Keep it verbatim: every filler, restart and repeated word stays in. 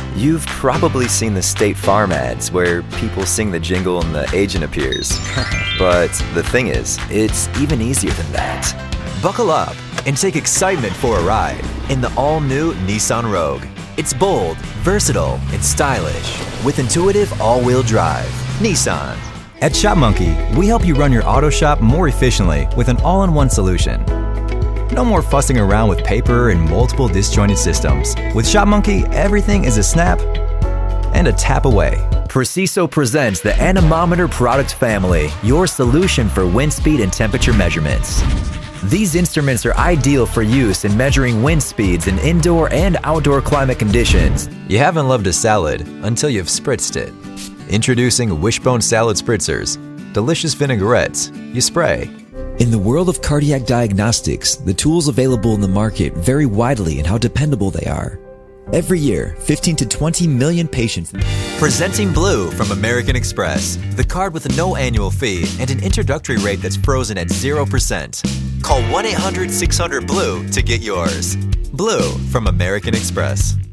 You've probably seen the State Farm ads where people sing the jingle and the agent appears. But the thing is, it's even easier than that. Buckle up and take excitement for a ride in the all-new Nissan Rogue. It's bold, versatile, and stylish with intuitive all-wheel drive. Nissan. At ShopMonkey, we help you run your auto shop more efficiently with an all-in-one solution. No more fussing around with paper and multiple disjointed systems. With ShopMonkey, everything is a snap and a tap away. Preciso presents the Anemometer product family, your solution for wind speed and temperature measurements. These instruments are ideal for use in measuring wind speeds in indoor and outdoor climate conditions. You haven't loved a salad until you've spritzed it. Introducing Wishbone Salad Spritzers. Delicious vinaigrettes. You spray. In the world of cardiac diagnostics, the tools available in the market vary widely in how dependable they are. Every year, fifteen to twenty million patients. Presenting Blue from American Express. The card with no annual fee and an introductory rate that's frozen at zero percent. Call one eight hundred six hundred blue to get yours. Blue from American Express.